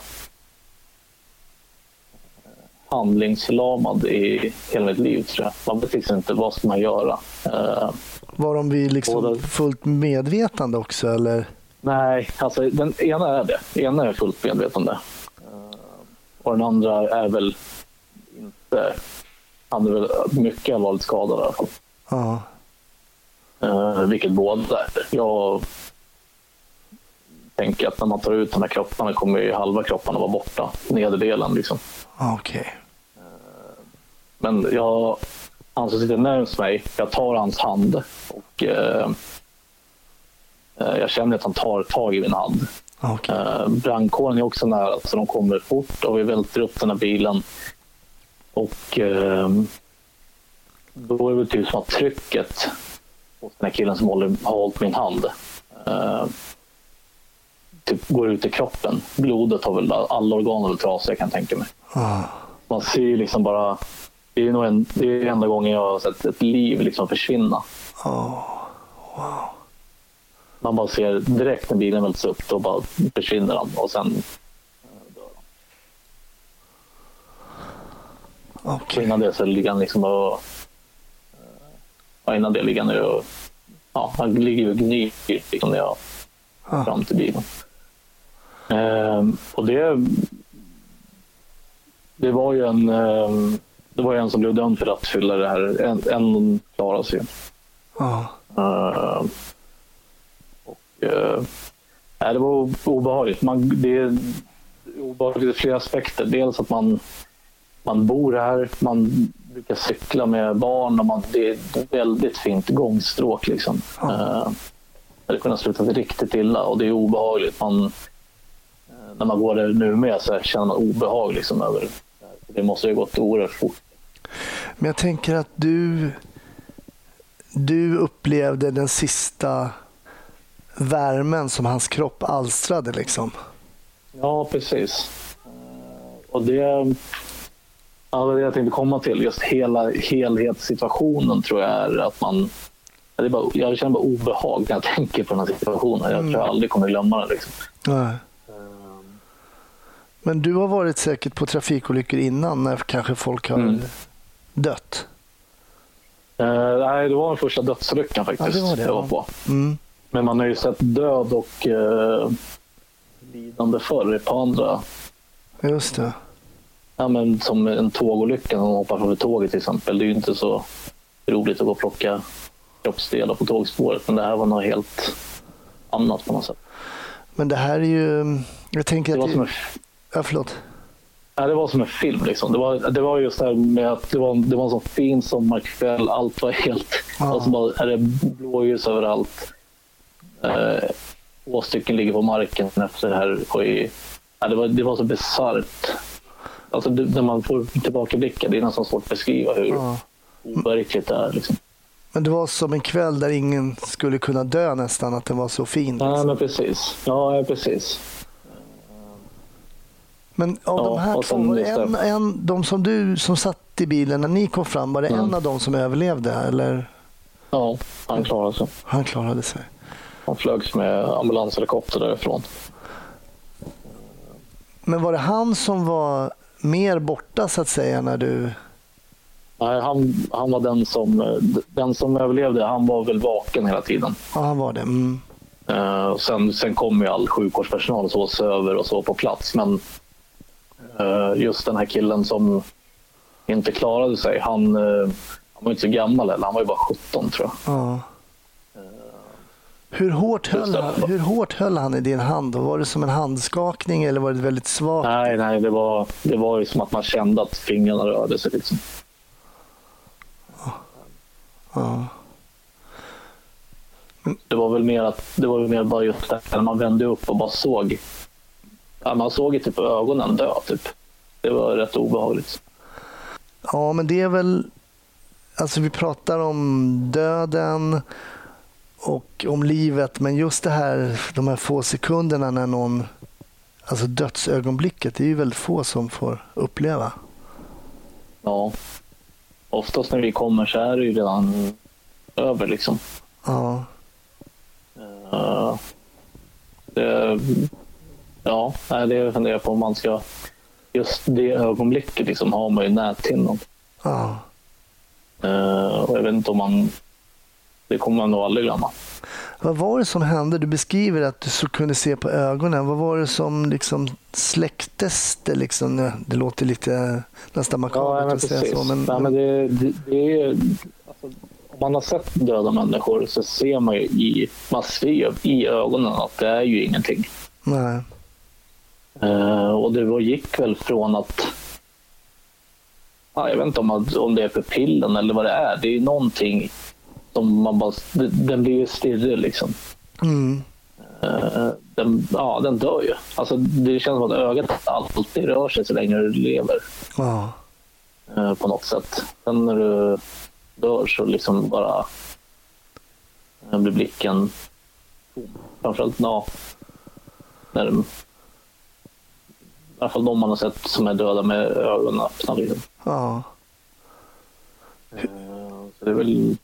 handlingsförlamad i hela mitt liv, tror jag. Man vet liksom inte vad ska man göra. Uh, Var de vi liksom båda... fullt medvetande också, eller? Nej, alltså den ena är det. Den ena är fullt medvetande. Uh, och den andra är väl inte... Han är väl mycket allvarligt skadad i alla fall. Ja. Uh, vilket båda är. Jag tänker att när man tar ut de här kropparna kommer ju halva kropparna vara borta. Nederdelen liksom. Okej. Okay. Uh, men jag... Han som sitter närmast mig, jag tar hans hand och uh, uh, jag känner att han tar tag i min hand. Okay. Uh, brandkåren är också nära, så de kommer fort och vi välter upp den här bilen. Och uh, då är det typ som att trycket hos den här killen som håller, har hållit min hand uh, typ går ut i kroppen. Blodet har väl, alla organ har trasiga, jag kan tänka mig. Ah. Man ser liksom bara, det är nog en, det är enda gången jag har sett ett liv liksom försvinna. Oh. Wow. Man bara ser direkt när bilen välts upp, då bara försvinner han och sen dör han. Okay. Innan det så ligger han liksom och ja, innan det ligger han och ja, han ligger och gnyr liksom när jag ah. fram till bilen. Ehm, och det det var ju en ehm, det var ju en som blev dömd för att fylla det här. En, en klarade sig. Ja. Uh, och uh, det var obehagligt. Man, det är obehagligt i flera aspekter. Dels att man, man bor här, man brukar cykla med barn och man, det är ett väldigt fint gångstråk. Liksom. Ja. Uh, det kunde ha slutat riktigt illa och det är obehagligt. Man, uh, när man går där nu med så känner man obehag liksom, över det måste ju gått oerhört fort. Men jag tänker att du du upplevde den sista värmen som hans kropp alstrade liksom. Ja, precis. Och det, ja, det jag tänkte komma till, just hela helhetssituationen tror jag är att man, det är bara, jag känner bara obehag när jag tänker på den här situationen. Jag tror jag aldrig kommer glömma den liksom. Nej. Men du har varit säkert på trafikolyckor innan när kanske folk har mm. dött? Uh, nej, det var den första dödsolyckan faktiskt. Ja, det var det. Jag var på. Mm. Men man har ju sett död och uh, lidande förr på andra. Just det. Ja, men som en tågolycka när man hoppar från ett tåg till exempel. Det är ju inte så roligt att gå och plocka kroppsdelar på tågspåret. Men det här var något helt annat på något sätt. Men det här är ju... Jag tänker det att... Var som en... Ja, förlåt. Ja, det var som en film. Liksom. Det, var, det var just det här med att det var, det var en så fin sommarkväll. Allt var helt... Ja. Och så bara är det blåljus överallt. Eh, två stycken ligger på marken efter det här. Och i, ja, det, var, det var så bisarrt. Alltså, det, när man får tillbakablicka, det är nästan svårt att beskriva hur ja. overkligt det är. Liksom. Men det var som en kväll där ingen skulle kunna dö nästan, att den var så fin. Liksom. Ja, men precis. Ja, precis. Men av ja, de här två, var det en, en, de som du som satt i bilen när ni kom fram, var det mm. en av dem som överlevde? Eller? Ja, han klarade sig. Han klarade sig. Han flögs med ambulanshelikopter därifrån. Men var det han som var mer borta så att säga när du... Nej, han, han var den som, den som överlevde. Han var väl vaken hela tiden. Ja, han var det. Mm. Uh, sen, sen kom ju all sjukvårdspersonal så söver och så på plats. Men uh, just den här killen som inte klarade sig, han, uh, han var inte så gammal eller han var ju bara sjutton tror jag. Ja. Hur hårt, höll han, hur hårt höll han i din hand? Var det som en handskakning eller var det väldigt svagt? Nej, nej det, var, det var ju som att man kände att fingrarna rörde sig. Liksom. Ja. Ja. Men... Det var väl mer att det var väl mer bara just det när man vände upp och bara såg. Ja, man såg ju typ ögonen dö typ. Det var rätt obehagligt. Ja, men det är väl... Alltså vi pratar om döden... och om livet, men just det här de här få sekunderna när någon, alltså dödsögonblicket, det är ju väldigt få som får uppleva. Ja, oftast när vi kommer så är det ju redan över liksom. Ja. Uh, det, ja, det är funderar på om man ska, just det ögonblicket liksom har man ju näthinnan. Ja. Uh, och jag vet inte om man det kommer man nog aldrig glömma. Vad var det som hände? Du beskriver att du så kunde se på ögonen. Vad var det som liksom släcktes det? Liksom? Det låter lite nästan makabert ja, att säga så. Men... Nej, men det, det, det är, alltså, om man har sett döda människor så ser man ju i, man ser i ögonen att det är ju ingenting. Nej. Uh, och det var, gick väl från att ja, jag vet inte om, man, om det är pupillen eller vad det är. Det är någonting som man bara, den blir ju stirrig liksom. Mm. Uh, den, ja, den dör ju. Alltså, det känns som att ögat alltid rör sig så länge du lever. Ja. Uh, på något sätt. Sen när du dör så liksom bara uh, blir blicken framförallt ja, när de, i alla fall de man har sett som är döda med ögonen öppna liksom. Ja. Uh, så det är väl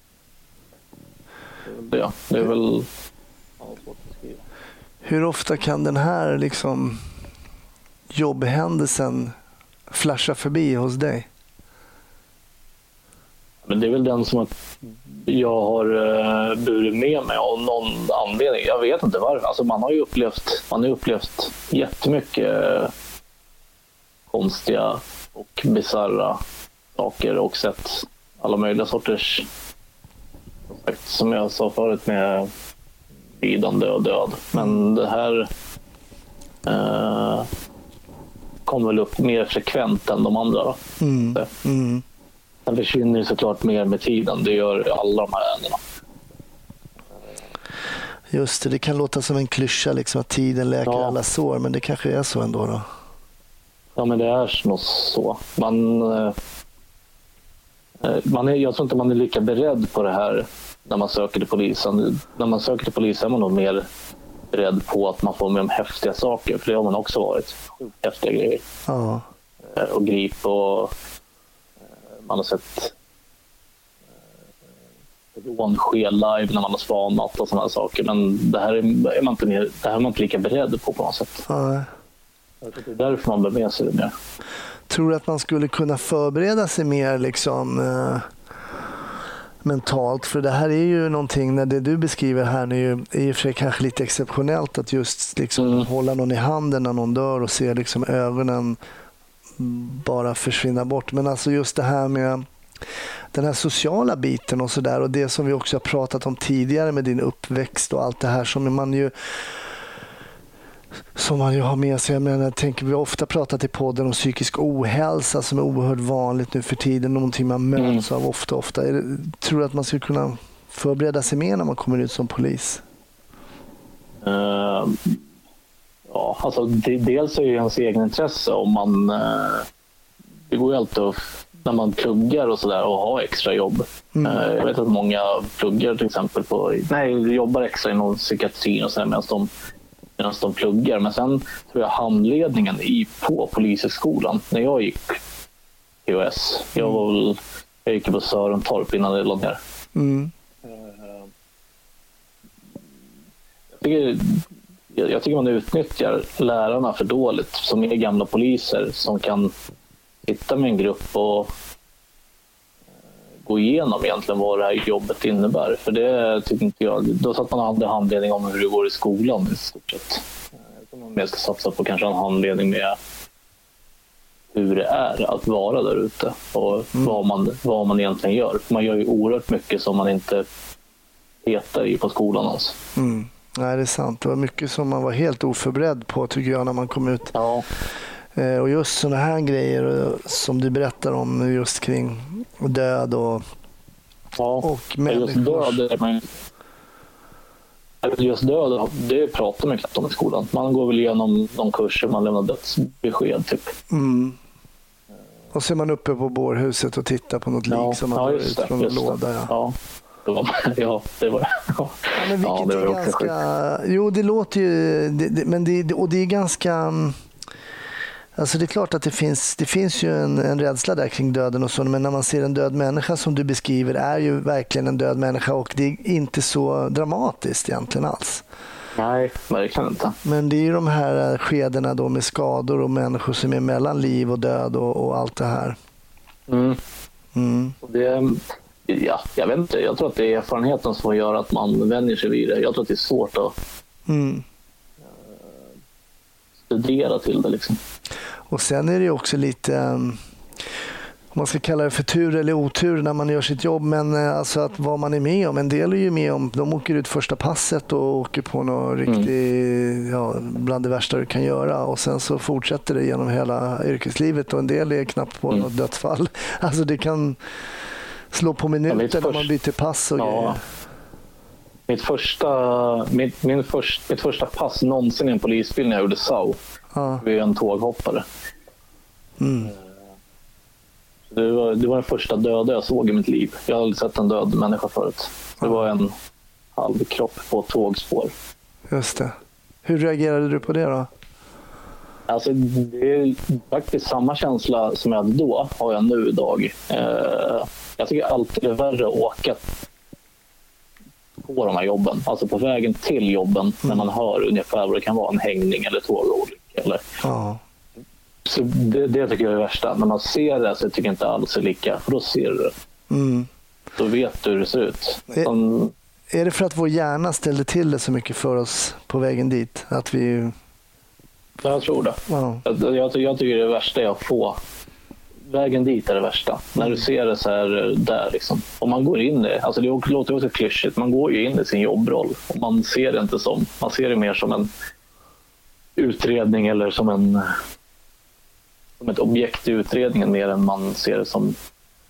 Ja, det är väl ja, svårt att skriva. Hur ofta kan den här liksom jobbhändelsen flasha förbi hos dig? Men det är väl den som att jag har uh, burit med mig av någon anledning. Jag vet inte varför. Alltså man har ju upplevt, man har upplevt jättemycket uh, konstiga och bizarra saker och sett alla möjliga sorters, som jag sa förut, med lidande och död. Men det här uh, kommer väl upp mer frekvent än de andra. Då. Mm. Mm. Den försvinner såklart mer med tiden. Det gör alla de här änderna. Just det, det kan låta som en klyscha liksom, att tiden läker ja. alla sår, men det kanske är så ändå då. Ja, men det är nog så. Man, eh, man är, jag tror inte man är lika beredd på det här när man söker till polisen. När man söker till polisen är man nog mer beredd på att man får med de häftiga saker, för det har man också varit. Häftiga grejer. Ja. Eh, och grip och man har sett rånske live när man har spanat och sådana saker. Men det här är man inte, mer, det här är man inte lika beredd på på något sätt. Ja. Det är därför man bör med sig det mer. Tror du att man skulle kunna förbereda sig mer liksom, eh, mentalt? För det här är ju någonting, när det du beskriver här nu är ju för kanske lite exceptionellt, att just liksom mm. hålla någon i handen när någon dör och se liksom ögonen bara försvinna bort. Men alltså just det här med den här sociala biten och sådär, och det som vi också har pratat om tidigare med din uppväxt och allt det här som man ju som man ju har med sig. Jag menar, jag tänker, vi har ofta pratat i podden om psykisk ohälsa som är oerhört vanligt nu för tiden. Någonting man möts mm. av ofta. ofta. Är det, tror du att man skulle kunna förbereda sig mer när man kommer ut som polis? Uh, ja, alltså det, dels är det ju ens egen intresse om man... Uh, det går ju alltid att, när man pluggar och sådär och har extra jobb. Mm. Uh, jag vet att många pluggar till exempel på... Nej, jobbar extra inom psykiatrin och sådär medan de medan de pluggar. Men sen tror jag handledningen i, på polishögskolan, när jag gick T O S, jag, var väl, jag gick på Sörentorp innan det låg ner. Mm. Jag, tycker, jag, jag tycker man utnyttjar lärarna för dåligt, som är gamla poliser som kan sitta med en grupp och gå igenom egentligen vad det här jobbet innebär. För det tycker inte jag. Då satt man hade handledning om hur det går i skolan i stort sett. Jag tror man mer ska satsa på kanske en handledning med hur det är att vara där ute och mm. vad, man, vad man egentligen gör. Man gör ju oerhört mycket som man inte heter i på skolan alltså. Mm. Nej, det är sant. Det var mycket som man var helt oförberedd på tycker jag när man kom ut. Ja. Och just sådana här grejer som du berättar om just kring död och, ja, och människor. Just död, man, just död, det pratar man knappt om i skolan. Man går väl igenom de kurser man lämnar dödsbesked typ. Mm. Och så är man uppe på bårhuset och tittar på något ja, lik som man ja, har ut från en låda. Ja. Ja. Det var, ja, det var, ja. Ja, men vilket ja, det var är ganska... Jo, det låter ju... Det, det, men det, och det är ganska... Alltså det är klart att det finns, det finns ju en, en rädsla där kring döden och så, men när man ser en död människa som du beskriver är ju verkligen en död människa och det är inte så dramatiskt egentligen alls. Nej, verkligen inte. Men det är ju de här skedena då med skador och människor som är mellan liv och död och, och allt det här. Mm. Mm. Det, ja, jag vet inte, jag tror att det är erfarenheten som gör att man vänjer sig vid det. Jag tror att det är svårt att mm. studera till det liksom. Och sen är det också lite, om man ska kalla det för tur eller otur när man gör sitt jobb, men alltså att vad man är med om, en del är ju med om, de åker ut första passet och åker på något riktigt, mm. ja, bland det värsta du kan göra och sen så fortsätter det genom hela yrkeslivet och en del är knappt på mm. något dödsfall. Alltså det kan slå på minuter ja, när man byter pass och ja. grejer. Mitt första, mitt, min först, mitt första pass någonsin i en polisbil när jag gjorde S A U ja. var en tåghoppare. Mm. Det, var, det var den första döda jag såg i mitt liv. Jag har aldrig sett en död människa förut. Det ja. var en halv kropp på ett tågspår. Just det. Hur reagerade du på det då? Alltså, det är faktiskt samma känsla som jag hade då har jag nu idag. Eh, jag tycker alltid det är värre att åka på de här jobben. Alltså på vägen till jobben mm. när man hör ungefär vad det kan vara en hängning eller tågolycka. Eller. Ja. Så det, det tycker jag är det värsta. När man ser det så tycker jag inte alls är lika. För då ser du det. Mm. Då vet du hur det ser ut. Som... Är, är det för att vår hjärna ställde till det så mycket för oss på vägen dit? Att vi... Jag tror det. Ja. Jag, jag, jag tycker det är det värsta jag får. Vägen dit är det värsta. Mm. När du ser det så här där liksom. Om man går in i, alltså det låter också klyschigt, man går ju in i sin jobbroll. Och man ser det inte som, man ser det mer som en utredning eller som en som ett objekt i utredningen mer än man ser det som en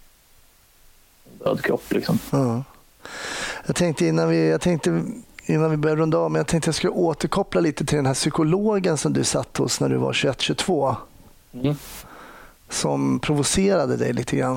död kropp liksom. Ja. Jag tänkte innan vi, jag tänkte innan vi börjar runda av, men jag tänkte jag skulle återkoppla lite till den här psykologen som du satt hos när du var tjugoett tjugotvå. Mm. Som provocerade dig lite grann.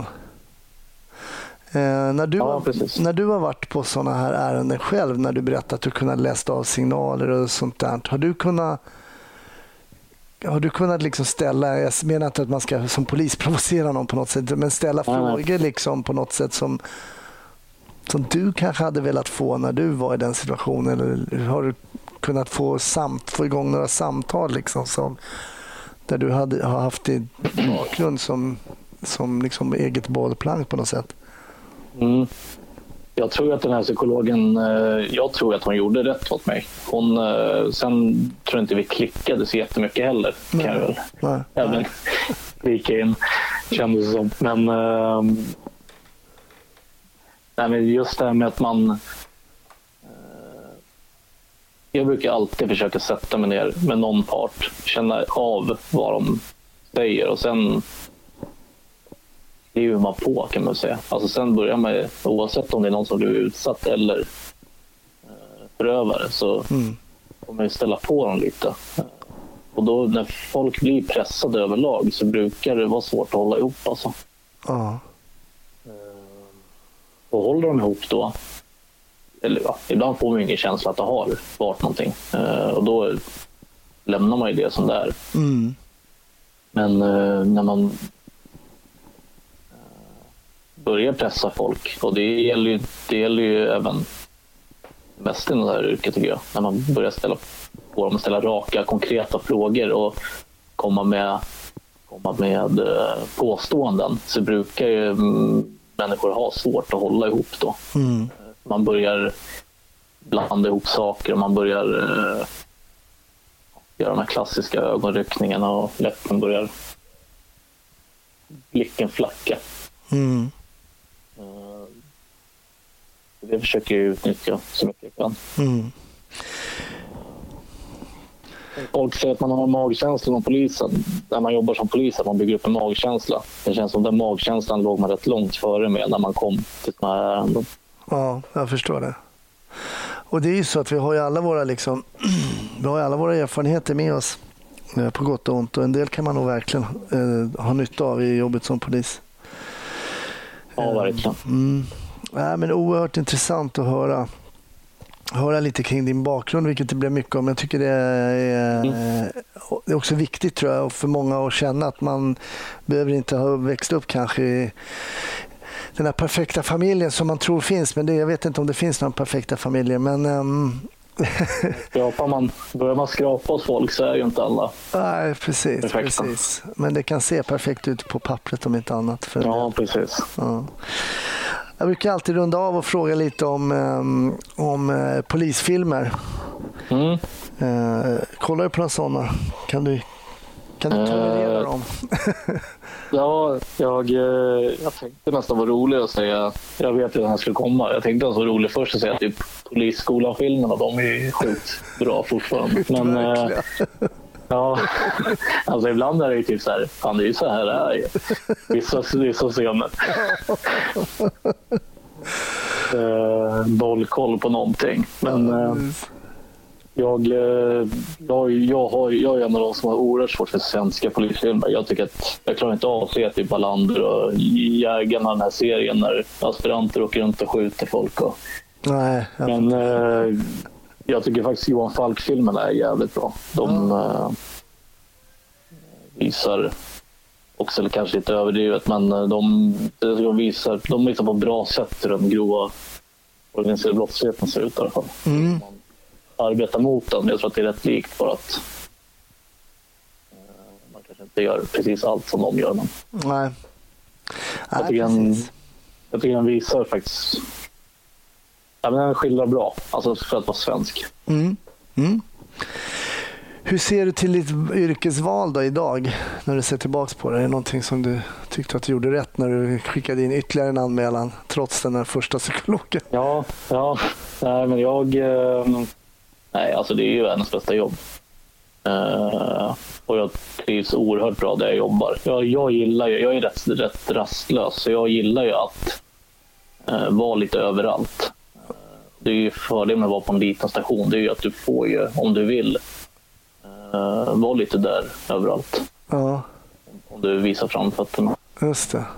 Eh, när, du ja, har, när du har varit på sådana här ärenden själv, när du berättat att du kunnat läsa av signaler och sånt där, har du kunnat har du kunnat liksom ställa, jag menar inte att man ska som polis provocera någon på något sätt, men ställa ja, frågor liksom på något sätt som som du kanske hade velat få när du var i den situationen, eller har du kunnat få, samt, få igång några samtal liksom som där du hade, har haft en bakgrund som, som liksom eget bollplank på något sätt? Mm. Jag tror att den här psykologen, jag tror att hon gjorde rätt åt mig. Hon, sen tror jag inte vi klickade så jättemycket heller. Nej. Kan jag väl nej, även nej. Lika in, kändes det som. Men, nej, men just det här med att man jag brukar alltid försöka sätta mig ner med någon part, känna av vad de säger och sen skriver man på, kan man säga. Alltså sen börjar man, oavsett om det är någon som blir utsatt eller eh, förövare, så mm. får man ju ställa på dem lite. Och då när folk blir pressade överlag så brukar det vara svårt att hålla ihop. Alltså. Ja. Och håller de ihop då, eller ja, ibland får man ingen känsla att det har varit någonting. Och då lämnar man ju det som det är. Mm. Men när man börjar pressa folk, och det gäller ju, det gäller ju även mest i det här yrket tycker jag, när man börjar ställa på dem, ställa raka, konkreta frågor och komma med, komma med påståenden, så brukar ju människor ha svårt att hålla ihop då. Mm. Man börjar blanda ihop saker och man börjar uh, göra de här klassiska ögonryckningarna och läppen börjar blicken flacka. Mm. Uh, det försöker jag utnyttja så mycket jag kan. Mm. Folk säger att man har magkänsla om polisen. När man jobbar som polis, att man bygger upp en magkänsla. Det känns som den magkänslan låg man rätt långt före med när man kom till såna här ärenden. Ja, jag förstår det. Och det är ju så att vi har ju alla våra liksom, vi har ju alla våra erfarenheter med oss på gott och ont. Och en del kan man nog verkligen eh, ha nytta av i jobbet som polis. Ja, verkligen. Mm. Ja, men oerhört intressant att höra höra lite kring din bakgrund, vilket det blev mycket om. Jag tycker det är, mm. det är också viktigt, tror jag, för många att känna att man behöver inte ha växt upp kanske i den här perfekta familjen som man tror finns, men det, jag vet inte om det finns några perfekta familjer, men um... Skrapar man, börjar man skrapa hos folk så är ju inte alla. Nej, precis, precis. Men det kan se perfekt ut på pappret om inte annat. För ja, det. Precis. Ja. Jag brukar alltid runda av och fråga lite om, um, om uh, polisfilmer. Mm. Uh, kollar du på några sådana? Kan du, kan du tolerera uh, dem? ja, jag, jag tänkte nästan vara rolig att säga. Jag vet ju att han skulle komma. Jag tänkte att det var roligt först att säga att typ Polisskolan-filmerna, de är sjukt bra fortfarande. Men uh, ja, alltså ibland är det ju typ så här, fan det är ju så här det är. Vissa, vissa scener. Uh, bollkoll på någonting. Men uh, jag, uh, jag, jag, har, jag är en av de som har oerhört svårt för svenska polisfilmer. Jag tycker att jag klarar inte av att se typ Wallander och Jägarna, den här serien när aspiranter åker runt och skjuter folk. Och, nej, men uh, jag tycker faktiskt Johan Falk-filmerna är jävligt bra. De ja. uh, visar också, eller kanske lite överdrivet, men de, de, visar, de visar på bra sätt hur den grova organiserade brottsligheten ser ut i alla fall. Mm. Man arbetar mot den. Jag tror att det är rätt likt, bara att uh, man kanske inte gör precis allt som de gör. Men nej. Jag tycker, Nej, den, jag tycker den visar faktiskt, ja, men den skildrar bra, alltså för att vara svensk. Mm. Mm. Hur ser du till ditt yrkesval då idag när du ser tillbaka på det? Är det någonting som du tyckte att du gjorde rätt när du skickade in ytterligare en anmälan trots den här första psykologen? Ja, ja. Nej, men jag... Nej, alltså det är ju världens bästa jobb. Uh, och jag trivs oerhört bra där jag jobbar. Jag, jag gillar ju, jag är rätt, rätt rastlös, så jag gillar ju att uh, vara lite överallt. Uh, det är ju fördelen med att vara på en liten station. Det är ju att du får ju, om du vill, Uh, var lite där överallt. Ja. Om du visar fram fötterna. Just det.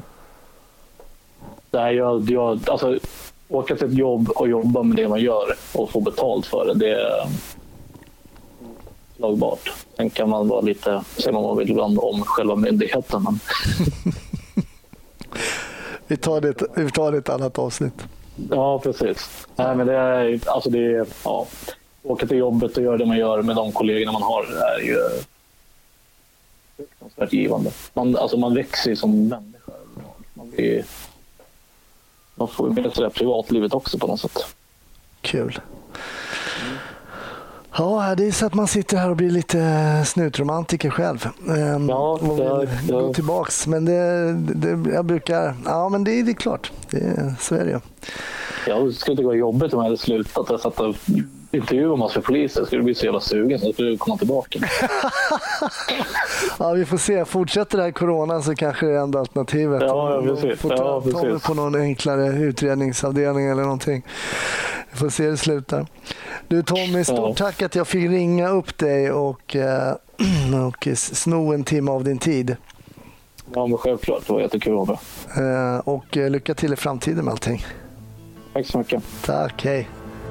Nej, jag, jag, alltså, åka till ett jobb och jobba med det man gör och få betalt för det, det är slagbart. Sen kan man vara lite, säger man vad vill ibland om själva myndigheten. Men... vi, tar det, vi tar det ett annat avsnitt. Ja, precis. Nej, men det är, alltså det är, ja. Åka till jobbet och göra det man gör med de kollegorna man har är ju fruktansvärt givande. Man, alltså man växer ju som människa. Man, blir, man får ju med sig det privatlivet också på något sätt. Kul. Mm. Ja, det är så att man sitter här och blir lite snutromantiker själv. Um, ja, och vill det, gå tillbaks. Men det, det, jag brukar... Ja, men det, det är klart. Det, så är det ju. Jag skulle inte gå i jobbet om jag hade slutat. Jag satt och intervjua massor av poliser. Jag skulle bli så jävla sugen så jag skulle komma tillbaka. Ja, vi får se. Fortsätter det här corona så kanske det är enda alternativet. Ja, ja precis. Får ta, ja, ta mig på någon enklare utredningsavdelning eller någonting. Vi får se hur det slutar. Du Tommy, stort ja. tack att jag fick ringa upp dig och, och sno en timme av din tid. Ja, men självklart. Det var jättekul att vara. Och lycka till i framtiden med allting. Tack så mycket. Tack, hej.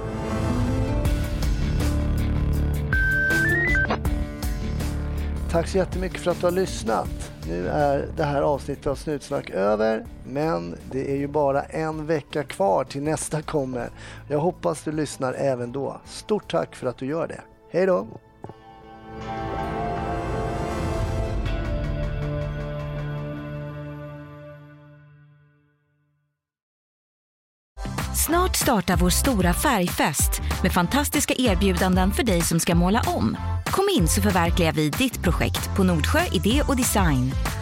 Tack så jättemycket för att du har lyssnat. Nu är det här avsnittet av Snutsnack över, men det är ju bara en vecka kvar till nästa kommer. Jag hoppas du lyssnar även då. Stort tack för att du gör det. Hej då! Snart startar vår stora färgfest med fantastiska erbjudanden för dig som ska måla om. Kom in så förverkligar vi ditt projekt på Nordsjö Idé och Design.